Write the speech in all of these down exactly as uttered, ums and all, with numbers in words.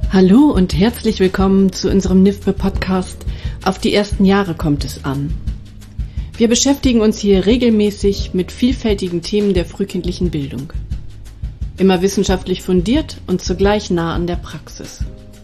Hallo und herzlich willkommen zu unserem N I F B-Podcast Auf die ersten Jahre kommt es an. Wir beschäftigen uns hier regelmäßig mit vielfältigen Themen der frühkindlichen Bildung. Immer wissenschaftlich fundiert und zugleich nah an der Praxis.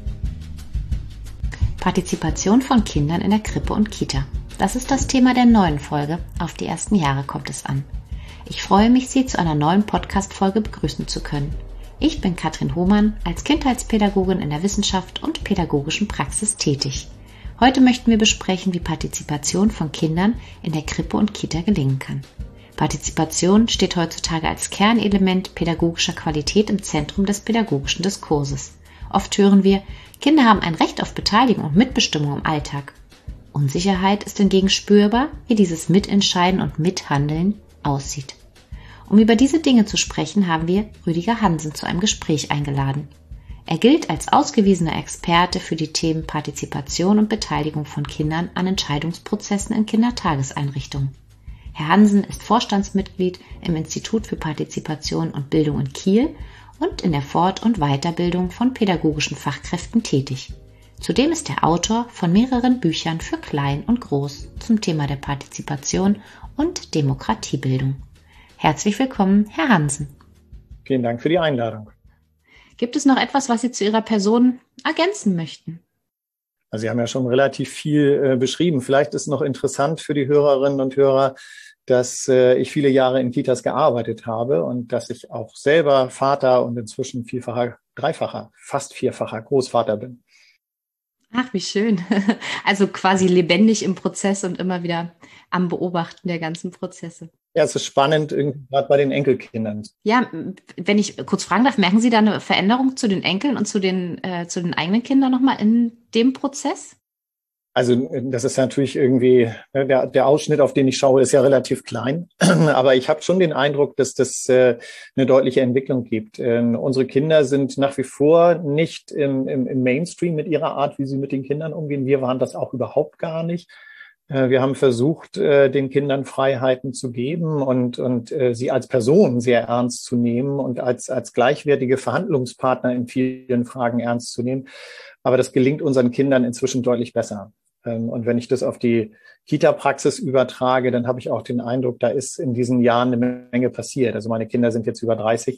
Partizipation von Kindern in der Krippe und Kita. Das ist das Thema der neuen Folge Auf die ersten Jahre kommt es an. Ich freue mich, Sie zu einer neuen Podcast-Folge begrüßen zu können. Ich bin Katrin Hohmann, als Kindheitspädagogin in der Wissenschaft und pädagogischen Praxis tätig. Heute möchten wir besprechen, wie Partizipation von Kindern in der Krippe und Kita gelingen kann. Partizipation steht heutzutage als Kernelement pädagogischer Qualität im Zentrum des pädagogischen Diskurses. Oft hören wir, Kinder haben ein Recht auf Beteiligung und Mitbestimmung im Alltag. Unsicherheit ist hingegen spürbar, wie dieses Mitentscheiden und Mithandeln aussieht. Um über diese Dinge zu sprechen, haben wir Rüdiger Hansen zu einem Gespräch eingeladen. Er gilt als ausgewiesener Experte für die Themen Partizipation und Beteiligung von Kindern an Entscheidungsprozessen in Kindertageseinrichtungen. Herr Hansen ist Vorstandsmitglied im Institut für Partizipation und Bildung in Kiel und in der Fort- und Weiterbildung von pädagogischen Fachkräften tätig. Zudem ist er Autor von mehreren Büchern für Klein und Groß zum Thema der Partizipation und Demokratiebildung. Herzlich willkommen, Herr Hansen. Vielen Dank für die Einladung. Gibt es noch etwas, was Sie zu Ihrer Person ergänzen möchten? Also Sie haben ja schon relativ viel äh, beschrieben. Vielleicht ist noch interessant für die Hörerinnen und Hörer, dass äh, ich viele Jahre in Kitas gearbeitet habe und dass ich auch selber Vater und inzwischen vielfacher, dreifacher, fast vierfacher Großvater bin. Ach, wie schön. Also quasi lebendig im Prozess und immer wieder am Beobachten der ganzen Prozesse. Ja, es ist spannend, gerade bei den Enkelkindern. Ja, wenn ich kurz fragen darf, merken Sie da eine Veränderung zu den Enkeln und zu den, äh, zu den eigenen Kindern nochmal in dem Prozess? Also das ist natürlich irgendwie, der, der Ausschnitt, auf den ich schaue, ist ja relativ klein. Aber ich habe schon den Eindruck, dass das äh, eine deutliche Entwicklung gibt. Ähm, unsere Kinder sind nach wie vor nicht im, im, im Mainstream mit ihrer Art, wie sie mit den Kindern umgehen. Wir waren das auch überhaupt gar nicht. Wir haben versucht, den Kindern Freiheiten zu geben und, und sie als Person sehr ernst zu nehmen und als, als gleichwertige Verhandlungspartner in vielen Fragen ernst zu nehmen. Aber das gelingt unseren Kindern inzwischen deutlich besser. Und wenn ich das auf die Kita-Praxis übertrage, dann habe ich auch den Eindruck, da ist in diesen Jahren eine Menge passiert. Also meine Kinder sind jetzt über dreißig.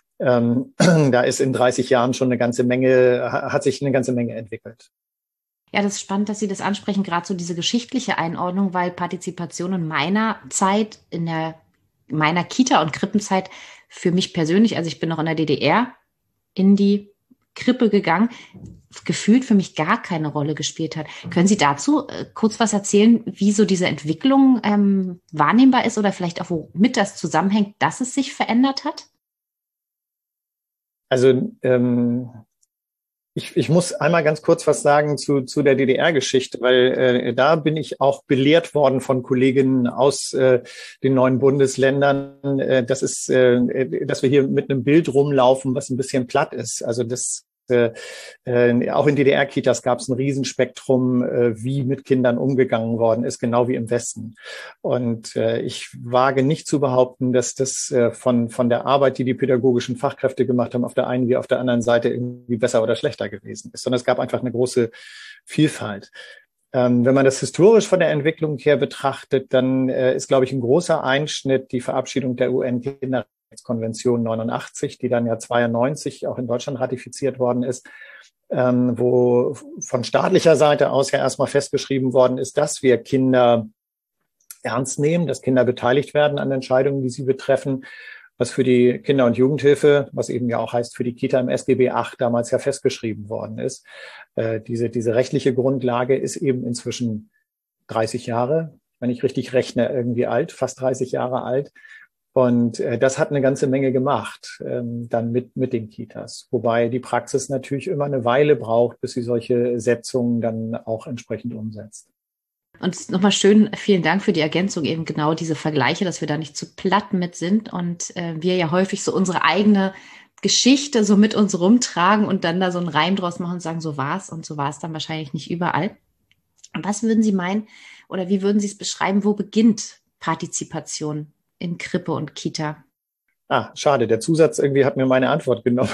Da ist in dreißig Jahren schon eine ganze Menge, hat sich eine ganze Menge entwickelt. Ja, das ist spannend, dass Sie das ansprechen, gerade so diese geschichtliche Einordnung, weil Partizipation in meiner Zeit, in der meiner Kita- und Krippenzeit, für mich persönlich, also ich bin noch in der D D R in die Krippe gegangen, gefühlt für mich gar keine Rolle gespielt hat. Können Sie dazu äh, kurz was erzählen, wie so diese Entwicklung ähm, wahrnehmbar ist oder vielleicht auch womit das zusammenhängt, dass es sich verändert hat? Also ähm Ich, ich muss einmal ganz kurz was sagen zu, zu der D D R-Geschichte, weil äh, da bin ich auch belehrt worden von Kolleginnen aus äh, den neuen Bundesländern, äh, dass, es, äh, dass wir hier mit einem Bild rumlaufen, was ein bisschen platt ist. Also das Äh, äh, auch in D D R-Kitas gab es ein Riesenspektrum, äh, wie mit Kindern umgegangen worden ist, genau wie im Westen. Und äh, ich wage nicht zu behaupten, dass das äh, von von der Arbeit, die die pädagogischen Fachkräfte gemacht haben, auf der einen wie auf der anderen Seite irgendwie besser oder schlechter gewesen ist, sondern es gab einfach eine große Vielfalt. Ähm, wenn man das historisch von der Entwicklung her betrachtet, dann äh, ist, glaube ich, ein großer Einschnitt die Verabschiedung der U N-Kinderrechtskonvention neunundachtzig, die dann ja zweiundneunzig auch in Deutschland ratifiziert worden ist, ähm, wo von staatlicher Seite aus ja erstmal festgeschrieben worden ist, dass wir Kinder ernst nehmen, dass Kinder beteiligt werden an Entscheidungen, die sie betreffen, was für die Kinder- und Jugendhilfe, was eben ja auch heißt für die Kita im S G B acht damals ja festgeschrieben worden ist. Äh, diese, diese rechtliche Grundlage ist eben inzwischen dreißig Jahre, wenn ich richtig rechne, irgendwie alt, fast dreißig Jahre alt. Und äh, das hat eine ganze Menge gemacht, ähm, dann mit, mit den Kitas. Wobei die Praxis natürlich immer eine Weile braucht, bis sie solche Setzungen dann auch entsprechend umsetzt. Und nochmal schön, vielen Dank für die Ergänzung, eben genau diese Vergleiche, dass wir da nicht zu platt mit sind und äh, wir ja häufig so unsere eigene Geschichte so mit uns rumtragen und dann da so einen Reim draus machen und sagen, so war's und so war es dann wahrscheinlich nicht überall. Und was würden Sie meinen oder wie würden Sie es beschreiben, wo beginnt Partizipation in Krippe und Kita? Ah, schade, der Zusatz irgendwie hat mir meine Antwort genommen.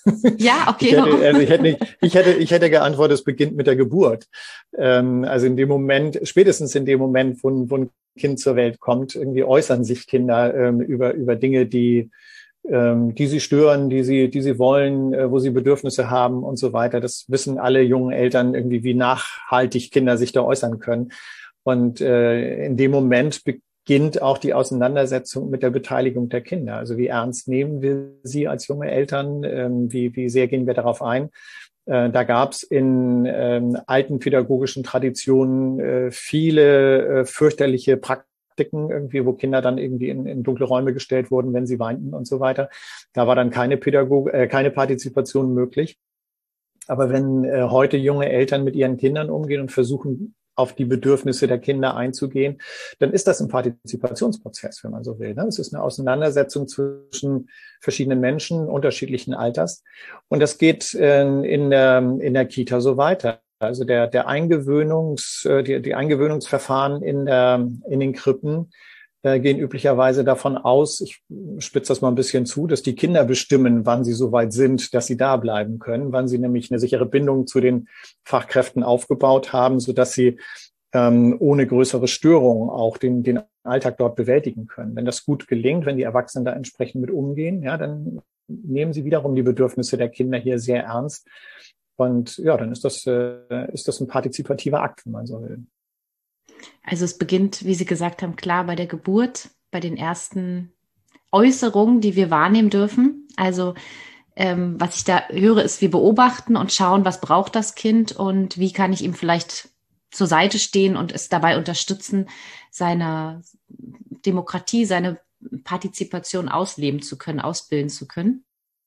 Ja, okay. Ich hätte, also ich hätte nicht, ich hätte, ich hätte geantwortet, es beginnt mit der Geburt. Ähm, also in dem Moment, spätestens in dem Moment, wo ein, wo ein Kind zur Welt kommt, irgendwie äußern sich Kinder ähm, über, über Dinge, die, ähm, die sie stören, die sie, die sie wollen, äh, wo sie Bedürfnisse haben und so weiter. Das wissen alle jungen Eltern irgendwie, wie nachhaltig Kinder sich da äußern können. Und äh, in dem Moment beginnt auch die Auseinandersetzung mit der Beteiligung der Kinder. Also wie ernst nehmen wir sie als junge Eltern? Ähm, wie, wie sehr gehen wir darauf ein? Äh, da gab es in ähm, alten pädagogischen Traditionen äh, viele äh, fürchterliche Praktiken irgendwie, wo Kinder dann irgendwie in, in dunkle Räume gestellt wurden, wenn sie weinten und so weiter. Da war dann keine Pädagog äh, keine Partizipation möglich. Aber wenn äh, heute junge Eltern mit ihren Kindern umgehen und versuchen, auf die Bedürfnisse der Kinder einzugehen, dann ist das ein Partizipationsprozess, wenn man so will. Es ist eine Auseinandersetzung zwischen verschiedenen Menschen unterschiedlichen Alters. Und das geht in der, in der Kita so weiter. Also der, der Eingewöhnungs, die, die Eingewöhnungsverfahren in der, in den Krippen gehen üblicherweise davon aus, ich spitze das mal ein bisschen zu, dass die Kinder bestimmen, wann sie so weit sind, dass sie da bleiben können, wann sie nämlich eine sichere Bindung zu den Fachkräften aufgebaut haben, sodass sie ähm, ohne größere Störungen auch den, den Alltag dort bewältigen können. Wenn das gut gelingt, wenn die Erwachsenen da entsprechend mit umgehen, ja, dann nehmen sie wiederum die Bedürfnisse der Kinder hier sehr ernst. Und ja, dann ist das, äh, ist das ein partizipativer Akt, wenn man so will. Also es beginnt, wie Sie gesagt haben, klar bei der Geburt, bei den ersten Äußerungen, die wir wahrnehmen dürfen. Also ähm, was ich da höre, ist, wir beobachten und schauen, was braucht das Kind und wie kann ich ihm vielleicht zur Seite stehen und es dabei unterstützen, seine Demokratie, seine Partizipation ausleben zu können, ausbilden zu können.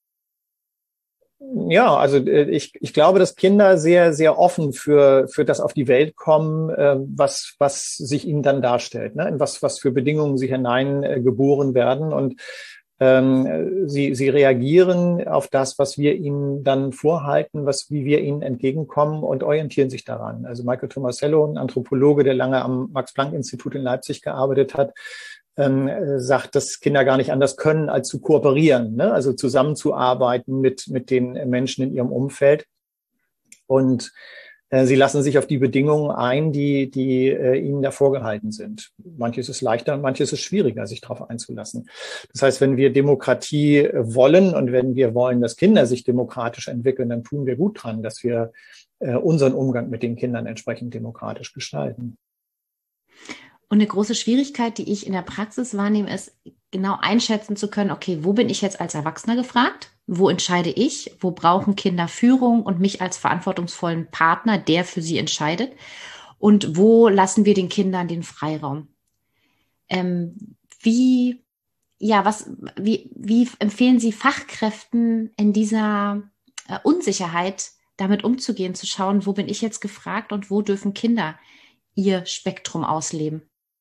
Ja, also ich, ich glaube, dass Kinder sehr, sehr offen für, für das auf die Welt kommen, äh, was, was sich ihnen dann darstellt, ne? In was, was für Bedingungen sie hinein äh, geboren werden. Und ähm, sie, sie reagieren auf das, was wir ihnen dann vorhalten, was, wie wir ihnen entgegenkommen und orientieren sich daran. Also Michael Tomasello, ein Anthropologe, der lange am Max-Planck-Institut in Leipzig gearbeitet hat, Ähm, sagt, dass Kinder gar nicht anders können, als zu kooperieren, ne? Also zusammenzuarbeiten mit, mit den Menschen in ihrem Umfeld. Und äh, sie lassen sich auf die Bedingungen ein, die, die äh, ihnen da vorgehalten sind. Manches ist leichter, manches ist schwieriger, sich darauf einzulassen. Das heißt, wenn wir Demokratie wollen und wenn wir wollen, dass Kinder sich demokratisch entwickeln, dann tun wir gut dran, dass wir äh, unseren Umgang mit den Kindern entsprechend demokratisch gestalten. Und eine große Schwierigkeit, die ich in der Praxis wahrnehme, ist, genau einschätzen zu können, okay, wo bin ich jetzt als Erwachsener gefragt? Wo entscheide ich? Wo brauchen Kinder Führung und mich als verantwortungsvollen Partner, der für sie entscheidet? Und wo lassen wir den Kindern den Freiraum? Ähm, wie, ja, was, wie, wie empfehlen Sie Fachkräften in dieser äh, Unsicherheit damit umzugehen, zu schauen, wo bin ich jetzt gefragt und wo dürfen Kinder ihr Spektrum ausleben?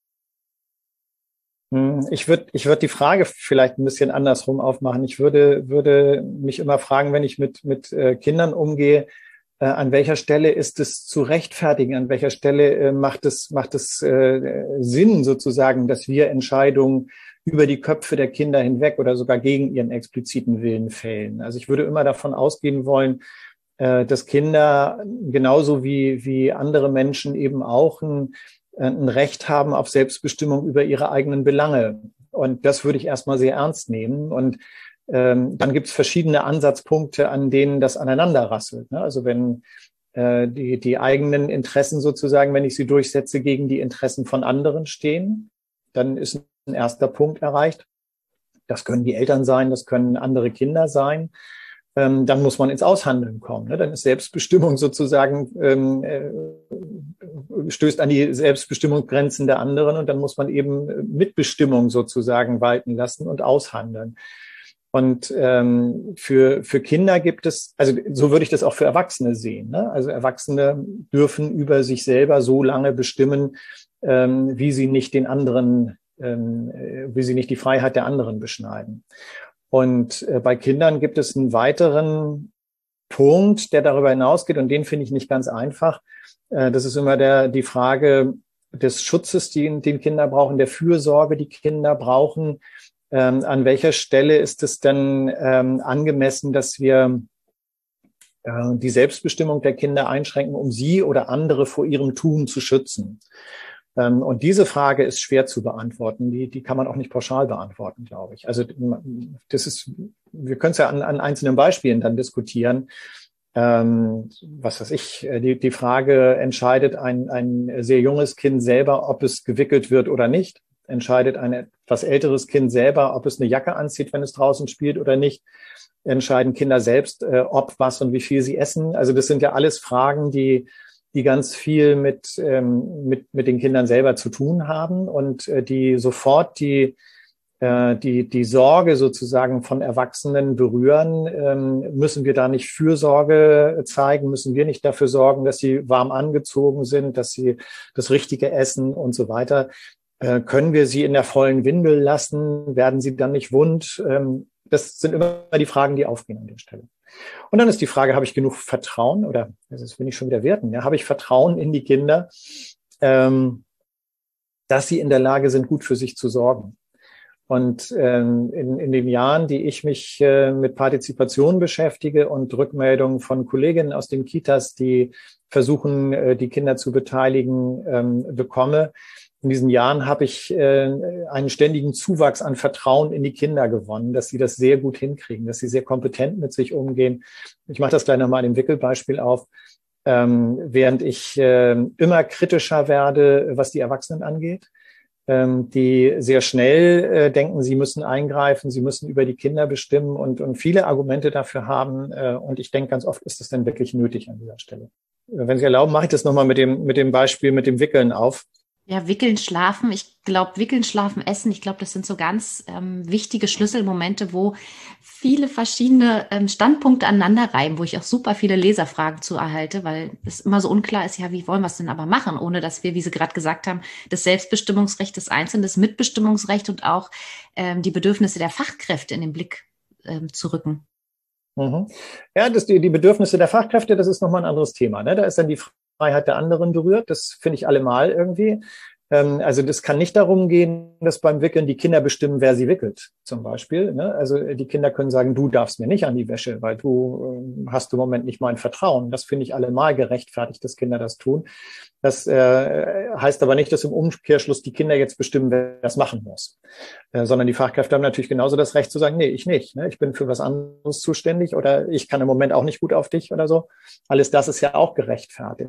Ich würde ich würde die Frage vielleicht ein bisschen andersrum aufmachen. Ich würde würde mich immer fragen, wenn ich mit mit äh, Kindern umgehe, äh, an welcher Stelle ist es zu rechtfertigen? An welcher Stelle äh, macht es macht es äh, Sinn sozusagen, dass wir Entscheidungen über die Köpfe der Kinder hinweg oder sogar gegen ihren expliziten Willen fällen? Also ich würde immer davon ausgehen wollen, äh, dass Kinder genauso wie wie andere Menschen eben auch ein ein Recht haben auf Selbstbestimmung über ihre eigenen Belange. Und das würde ich erstmal sehr ernst nehmen. Und ähm, dann gibt es verschiedene Ansatzpunkte, an denen das aneinander rasselt. Ne? Also wenn äh, die, die eigenen Interessen sozusagen, wenn ich sie durchsetze, gegen die Interessen von anderen stehen, dann ist ein erster Punkt erreicht. Das können die Eltern sein, das können andere Kinder sein. Ähm, dann muss man ins Aushandeln kommen. Ne? Dann ist Selbstbestimmung sozusagen, ähm, äh, stößt an die Selbstbestimmungsgrenzen der anderen und dann muss man eben Mitbestimmung sozusagen walten lassen und aushandeln. Und ähm, für für Kinder gibt es, also so würde ich das auch für Erwachsene sehen. Ne? Also Erwachsene dürfen über sich selber so lange bestimmen, ähm, wie sie nicht den anderen, ähm, wie sie nicht die Freiheit der anderen beschneiden. Und äh, bei Kindern gibt es einen weiteren Punkt, der darüber hinausgeht, und den finde ich nicht ganz einfach. Äh, das ist immer der, die Frage des Schutzes, den, den Kinder brauchen, der Fürsorge, die Kinder brauchen, ähm, an welcher Stelle ist es denn ähm, angemessen, dass wir äh, die Selbstbestimmung der Kinder einschränken, um sie oder andere vor ihrem Tun zu schützen? Ähm, und diese Frage ist schwer zu beantworten. Die, die kann man auch nicht pauschal beantworten, glaube ich. Also das ist, wir können es ja an, an einzelnen Beispielen dann diskutieren. Ähm, was weiß ich, die, die Frage, entscheidet ein, ein sehr junges Kind selber, ob es gewickelt wird oder nicht? Entscheidet ein etwas älteres Kind selber, ob es eine Jacke anzieht, wenn es draußen spielt oder nicht? Entscheiden Kinder selbst, äh, ob, was und wie viel sie essen? Also das sind ja alles Fragen, die die ganz viel mit, ähm, mit, mit den Kindern selber zu tun haben und äh, die sofort die, äh, die, die Sorge sozusagen von Erwachsenen berühren. Ähm, müssen wir da nicht Fürsorge zeigen? Müssen wir nicht dafür sorgen, dass sie warm angezogen sind, dass sie das Richtige essen und so weiter? Äh, können wir sie in der vollen Windel lassen? Werden sie dann nicht wund? Ähm, das sind immer die Fragen, die aufgehen an der Stelle. Und dann ist die Frage, habe ich genug Vertrauen oder, das will ich schon wieder werten, ja, habe ich Vertrauen in die Kinder, ähm, dass sie in der Lage sind, gut für sich zu sorgen? Und ähm, in, in den Jahren, die ich mich äh, mit Partizipation beschäftige und Rückmeldungen von Kolleginnen aus den Kitas, die versuchen, äh, die Kinder zu beteiligen, ähm, bekomme, in diesen Jahren habe ich äh, einen ständigen Zuwachs an Vertrauen in die Kinder gewonnen, dass sie das sehr gut hinkriegen, dass sie sehr kompetent mit sich umgehen. Ich mache das gleich nochmal in dem Wickelbeispiel auf. Ähm, während ich äh, immer kritischer werde, was die Erwachsenen angeht, ähm, die sehr schnell äh, denken, sie müssen eingreifen, sie müssen über die Kinder bestimmen und, und viele Argumente dafür haben. Äh, und ich denke, ganz oft ist das denn wirklich nötig an dieser Stelle. Wenn Sie erlauben, mache ich das nochmal mit dem, mit dem Beispiel mit dem Wickeln auf. Ja, wickeln, schlafen. Ich glaube, wickeln, schlafen, essen. Ich glaube, das sind so ganz ähm, wichtige Schlüsselmomente, wo viele verschiedene ähm, Standpunkte aneinander reiben, wo ich auch super viele Leserfragen zu erhalte, weil es immer so unklar ist, ja, wie wollen wir es denn aber machen, ohne dass wir, wie Sie gerade gesagt haben, das Selbstbestimmungsrecht des Einzelnen, das Mitbestimmungsrecht und auch ähm, die Bedürfnisse der Fachkräfte in den Blick ähm, zu rücken. Mhm. Ja, das, die, die Bedürfnisse der Fachkräfte, das ist nochmal ein anderes Thema. Ne? Da ist dann die Freiheit der anderen berührt. Das finde ich allemal irgendwie. Ähm, also das kann nicht darum gehen, dass beim Wickeln die Kinder bestimmen, wer sie wickelt, zum Beispiel. Ne? Also die Kinder können sagen, du darfst mir nicht an die Wäsche, weil du äh, hast im Moment nicht mein Vertrauen. Das finde ich allemal gerechtfertigt, dass Kinder das tun. Das äh, heißt aber nicht, dass im Umkehrschluss die Kinder jetzt bestimmen, wer das machen muss. Äh, sondern die Fachkräfte haben natürlich genauso das Recht zu sagen, nee, ich nicht. Ne? Ich bin für was anderes zuständig oder ich kann im Moment auch nicht gut auf dich oder so. Alles das ist ja auch gerechtfertigt.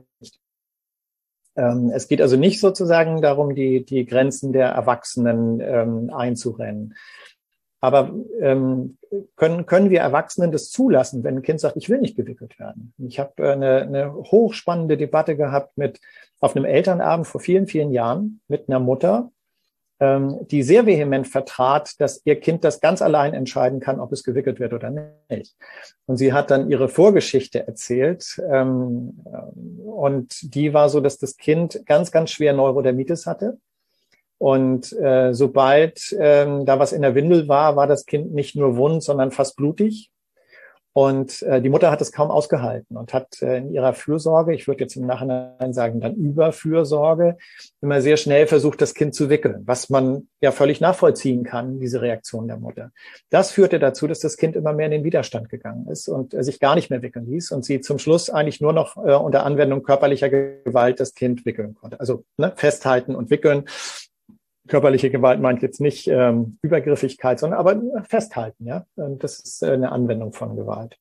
Ähm, es geht also nicht sozusagen darum, die, die Grenzen der Erwachsenen ähm, einzurennen. Aber ähm, können, können wir Erwachsenen das zulassen, wenn ein Kind sagt, ich will nicht gewickelt werden? Ich habe eine, eine hochspannende Debatte gehabt mit auf einem Elternabend vor vielen, vielen Jahren mit einer Mutter, ähm, die sehr vehement vertrat, dass ihr Kind das ganz allein entscheiden kann, ob es gewickelt wird oder nicht. Und sie hat dann ihre Vorgeschichte erzählt. Ähm, und die war so, dass das Kind ganz, ganz schwer Neurodermitis hatte. Und äh, sobald ähm, da was in der Windel war, war das Kind nicht nur wund, sondern fast blutig. Und äh, die Mutter hat es kaum ausgehalten und hat äh, in ihrer Fürsorge, ich würde jetzt im Nachhinein sagen, dann Überfürsorge, immer sehr schnell versucht, das Kind zu wickeln, was man ja völlig nachvollziehen kann, diese Reaktion der Mutter. Das führte dazu, dass das Kind immer mehr in den Widerstand gegangen ist und äh, sich gar nicht mehr wickeln ließ und sie zum Schluss eigentlich nur noch äh, unter Anwendung körperlicher Gewalt das Kind wickeln konnte. Also ne, festhalten und wickeln. Körperliche Gewalt meint jetzt nicht ähm, Übergriffigkeit, sondern aber festhalten, ja. Das ist äh, eine Anwendung von Gewalt.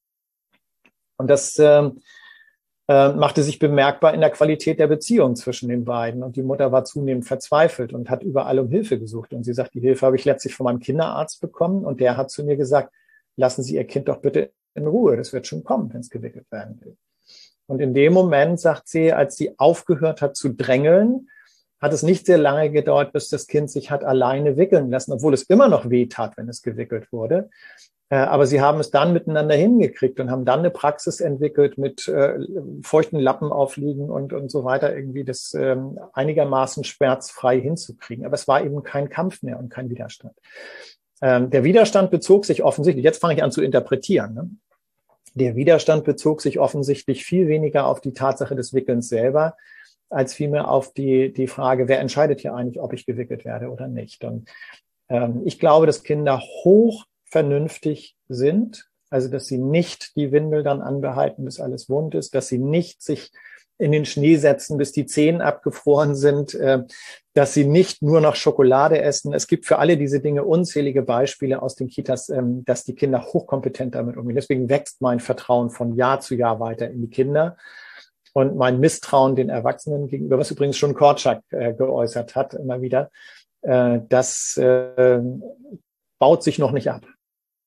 Und das ähm, äh, machte sich bemerkbar in der Qualität der Beziehung zwischen den beiden. Und die Mutter war zunehmend verzweifelt und hat überall um Hilfe gesucht. Und sie sagt, die Hilfe habe ich letztlich von meinem Kinderarzt bekommen. Und der hat zu mir gesagt, lassen Sie Ihr Kind doch bitte in Ruhe. Das wird schon kommen, wenn es gewickelt werden will. Und in dem Moment, sagt sie, als sie aufgehört hat zu drängeln, hat es nicht sehr lange gedauert, bis das Kind sich hat alleine wickeln lassen, obwohl es immer noch weh tat, wenn es gewickelt wurde. Aber sie haben es dann miteinander hingekriegt und haben dann eine Praxis entwickelt mit äh, feuchten Lappen aufliegen und, und so weiter, irgendwie das ähm, einigermaßen schmerzfrei hinzukriegen. Aber es war eben kein Kampf mehr und kein Widerstand. Ähm, der Widerstand bezog sich offensichtlich, jetzt fange ich an zu interpretieren, ne? Der Widerstand bezog sich offensichtlich viel weniger auf die Tatsache des Wickelns selber, als vielmehr auf die, die Frage, wer entscheidet hier eigentlich, ob ich gewickelt werde oder nicht. Und Ähm, ich glaube, dass Kinder hoch vernünftig sind, also dass sie nicht die Windel dann anbehalten, bis alles wund ist, dass sie nicht sich in den Schnee setzen, bis die Zehen abgefroren sind, äh, dass sie nicht nur noch Schokolade essen. Es gibt für alle diese Dinge unzählige Beispiele aus den Kitas, ähm, dass die Kinder hochkompetent damit umgehen. Deswegen wächst mein Vertrauen von Jahr zu Jahr weiter in die Kinder und mein Misstrauen den Erwachsenen gegenüber, was übrigens schon Korczak äh, geäußert hat, immer wieder, äh, das äh, baut sich noch nicht ab.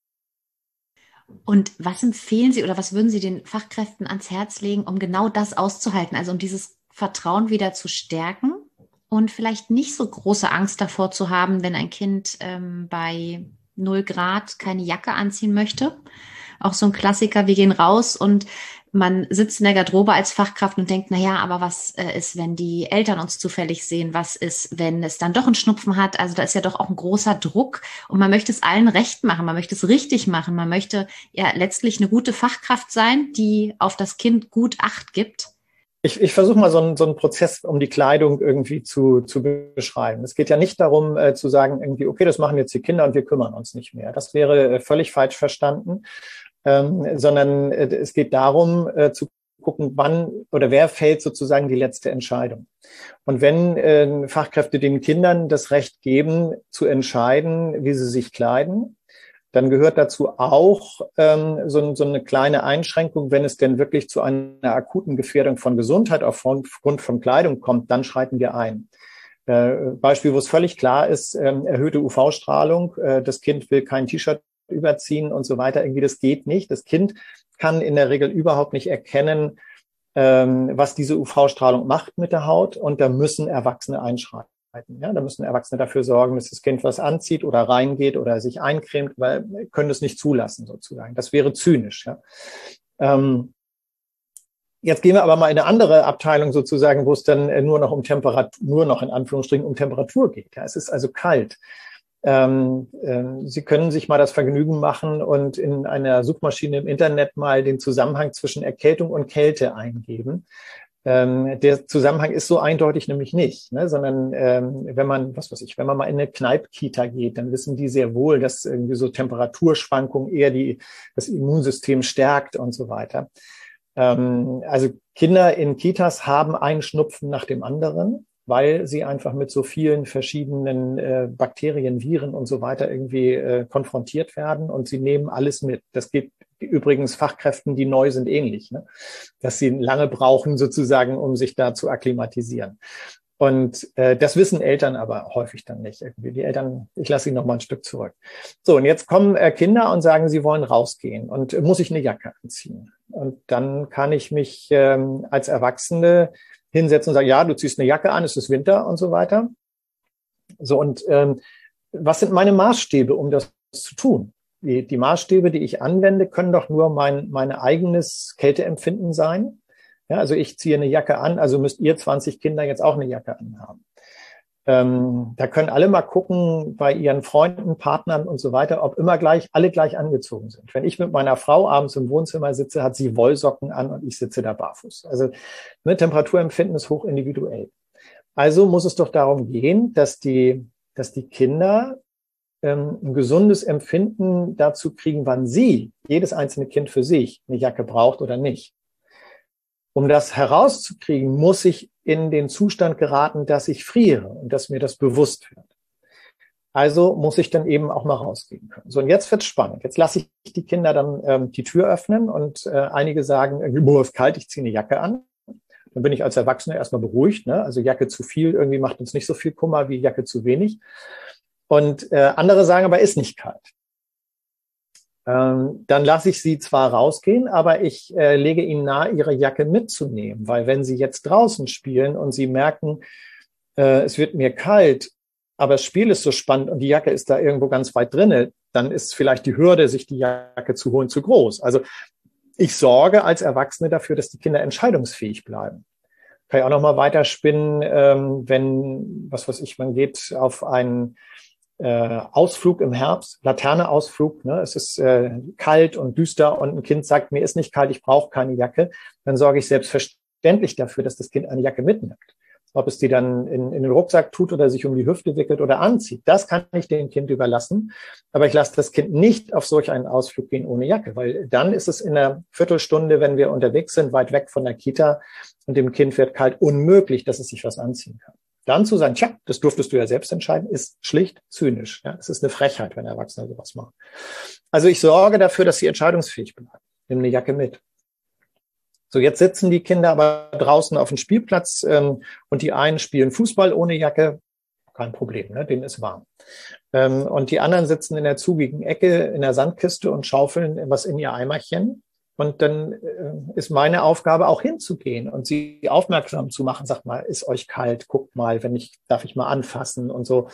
Und was empfehlen Sie oder was würden Sie den Fachkräften ans Herz legen, um genau das auszuhalten, also um dieses Vertrauen wieder zu stärken und vielleicht nicht so große Angst davor zu haben, wenn ein Kind ähm, bei null Grad keine Jacke anziehen möchte? Auch so ein Klassiker, wir gehen raus und man sitzt in der Garderobe als Fachkraft und denkt, na ja, aber was äh, ist, wenn die Eltern uns zufällig sehen? Was ist, wenn es dann doch einen Schnupfen hat? Also da ist ja doch auch ein großer Druck und man möchte es allen recht machen, man möchte es richtig machen, man möchte ja letztlich eine gute Fachkraft sein, die auf das Kind gut Acht gibt. Ich, ich versuche mal so einen, so einen Prozess, um die Kleidung irgendwie zu, zu beschreiben. Es geht ja nicht darum, äh, zu sagen, irgendwie, okay, das machen jetzt die Kinder und wir kümmern uns nicht mehr. Das wäre äh, völlig falsch verstanden. Ähm, sondern äh, es geht darum, äh, zu gucken, wann oder wer fällt sozusagen die letzte Entscheidung. Und wenn äh, Fachkräfte den Kindern das Recht geben, zu entscheiden, wie sie sich kleiden, dann gehört dazu auch ähm, so, so eine kleine Einschränkung, wenn es denn wirklich zu einer akuten Gefährdung von Gesundheit aufgrund von Kleidung kommt, dann schreiten wir ein. Äh, Beispiel, wo es völlig klar ist, äh, erhöhte U V-Strahlung, äh, das Kind will kein T-Shirt überziehen und so weiter. Irgendwie, das geht nicht. Das Kind kann in der Regel überhaupt nicht erkennen, ähm, was diese U V-Strahlung macht mit der Haut. Und da müssen Erwachsene einschreiten. Ja, da müssen Erwachsene dafür sorgen, dass das Kind was anzieht oder reingeht oder sich eincremt, weil wir können es nicht zulassen sozusagen. Das wäre zynisch. Ja. Ähm, jetzt gehen wir aber mal in eine andere Abteilung sozusagen, wo es dann nur noch um Temperatur, nur noch in Anführungsstrichen um Temperatur geht. Ja, es ist also kalt. Ähm, äh, Sie können sich mal das Vergnügen machen und in einer Suchmaschine im Internet mal den Zusammenhang zwischen Erkältung und Kälte eingeben. Ähm, der Zusammenhang ist so eindeutig nämlich nicht, ne? Sondern ähm, wenn man, was weiß ich, wenn man mal in eine Kneipp-Kita geht, dann wissen die sehr wohl, dass irgendwie so Temperaturschwankungen eher die, das Immunsystem stärkt und so weiter. Ähm, also Kinder in Kitas haben einen Schnupfen nach dem anderen, weil sie einfach mit so vielen verschiedenen äh, Bakterien, Viren und so weiter irgendwie äh, konfrontiert werden und sie nehmen alles mit. Das geht übrigens Fachkräften, die neu sind, ähnlich, ne? Dass sie lange brauchen sozusagen, um sich da zu akklimatisieren. Und äh, das wissen Eltern aber häufig dann nicht. Irgendwie die Eltern, ich lasse sie noch mal ein Stück zurück. So, und jetzt kommen äh, Kinder und sagen, sie wollen rausgehen und äh, muss ich eine Jacke anziehen. Und dann kann ich mich ähm, als Erwachsene hinsetzen und sagen, ja, du ziehst eine Jacke an, es ist Winter und so weiter. So, und ähm, was sind meine Maßstäbe, um das zu tun? Die, die Maßstäbe, die ich anwende, können doch nur mein, mein eigenes Kälteempfinden sein. Ja, also ich ziehe eine Jacke an, also müsst ihr zwanzig Kinder jetzt auch eine Jacke anhaben. Ähm, da können alle mal gucken bei ihren Freunden, Partnern und so weiter, ob immer gleich, alle gleich angezogen sind. Wenn ich mit meiner Frau abends im Wohnzimmer sitze, hat sie Wollsocken an und ich sitze da barfuß. Also ne, Temperaturempfinden ist hoch individuell. Also muss es doch darum gehen, dass die, dass die Kinder ähm, ein gesundes Empfinden dazu kriegen, wann sie, jedes einzelne Kind für sich, eine Jacke braucht oder nicht. Um das herauszukriegen, muss ich in den Zustand geraten, dass ich friere und dass mir das bewusst wird. Also muss ich dann eben auch mal rausgehen können. So, und jetzt wird's spannend. Jetzt lasse ich die Kinder dann ähm, die Tür öffnen und äh, einige sagen, irgendwie, boah, ist kalt, ich ziehe eine Jacke an. Dann bin ich als Erwachsener erstmal beruhigt. Ne? Also Jacke zu viel irgendwie macht uns nicht so viel Kummer wie Jacke zu wenig. Und äh, andere sagen aber, ist nicht kalt. Dann lasse ich sie zwar rausgehen, aber ich äh, lege ihnen nahe, ihre Jacke mitzunehmen, weil wenn sie jetzt draußen spielen und sie merken, äh, es wird mir kalt, aber das Spiel ist so spannend und die Jacke ist da irgendwo ganz weit drinne, dann ist vielleicht die Hürde, sich die Jacke zu holen, zu groß. Also ich sorge als Erwachsene dafür, dass die Kinder entscheidungsfähig bleiben. Kann ich auch noch mal weiterspinnen, ähm, wenn, was weiß ich, man geht auf einen Äh, Ausflug im Herbst, Laterneausflug, ne? Es ist äh, kalt und düster und ein Kind sagt, mir ist nicht kalt, ich brauche keine Jacke, dann sorge ich selbstverständlich dafür, dass das Kind eine Jacke mitnimmt. Ob es die dann in, in den Rucksack tut oder sich um die Hüfte wickelt oder anzieht, das kann ich dem Kind überlassen. Aber ich lasse das Kind nicht auf solch einen Ausflug gehen ohne Jacke, weil dann ist es in einer Viertelstunde, wenn wir unterwegs sind, weit weg von der Kita und dem Kind wird kalt, unmöglich, dass es sich was anziehen kann. Dann zu sagen, tja, das durftest du ja selbst entscheiden, ist schlicht zynisch. Ja, es ist eine Frechheit, wenn Erwachsene sowas machen. Also ich sorge dafür, dass sie entscheidungsfähig bleiben. Nimm eine Jacke mit. So, jetzt sitzen die Kinder aber draußen auf dem Spielplatz ähm, und die einen spielen Fußball ohne Jacke, kein Problem, ne? Denen ist warm. Ähm, und die anderen sitzen in der zugigen Ecke in der Sandkiste und schaufeln was in ihr Eimerchen. Und dann äh, ist meine Aufgabe auch hinzugehen und sie aufmerksam zu machen. Sagt mal, ist euch kalt? Guckt mal, wenn ich, darf ich mal anfassen und so.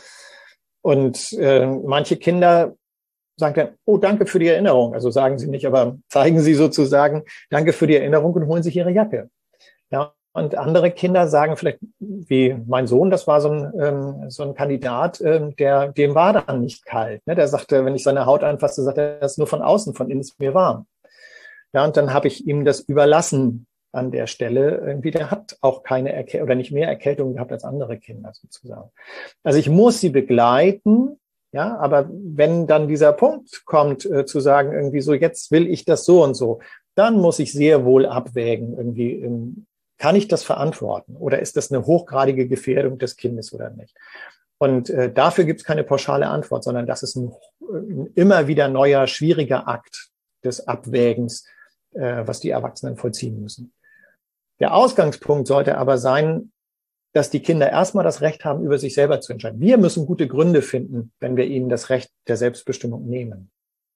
Und äh, manche Kinder sagen dann, oh, danke für die Erinnerung. Also sagen sie nicht, aber zeigen sie sozusagen, danke für die Erinnerung und holen sich ihre Jacke. Ja, und andere Kinder sagen vielleicht, wie mein Sohn, das war so ein, ähm, so ein Kandidat, ähm, der, dem war dann nicht kalt. Ne? Der sagte, wenn ich seine Haut anfasste, sagt er, das ist nur von außen, von innen ist mir warm. Ja, und dann habe ich ihm das überlassen an der Stelle. Irgendwie, der hat auch keine Erkältung oder nicht mehr Erkältung gehabt als andere Kinder sozusagen. Also ich muss sie begleiten, ja, aber wenn dann dieser Punkt kommt, äh, zu sagen, irgendwie so, jetzt will ich das so und so, dann muss ich sehr wohl abwägen, irgendwie, ähm, kann ich das verantworten oder ist das eine hochgradige Gefährdung des Kindes oder nicht? Und äh, dafür gibt es keine pauschale Antwort, sondern das ist ein, ein immer wieder neuer, schwieriger Akt des Abwägens, was die Erwachsenen vollziehen müssen. Der Ausgangspunkt sollte aber sein, dass die Kinder erstmal das Recht haben, über sich selber zu entscheiden. Wir müssen gute Gründe finden, wenn wir ihnen das Recht der Selbstbestimmung nehmen.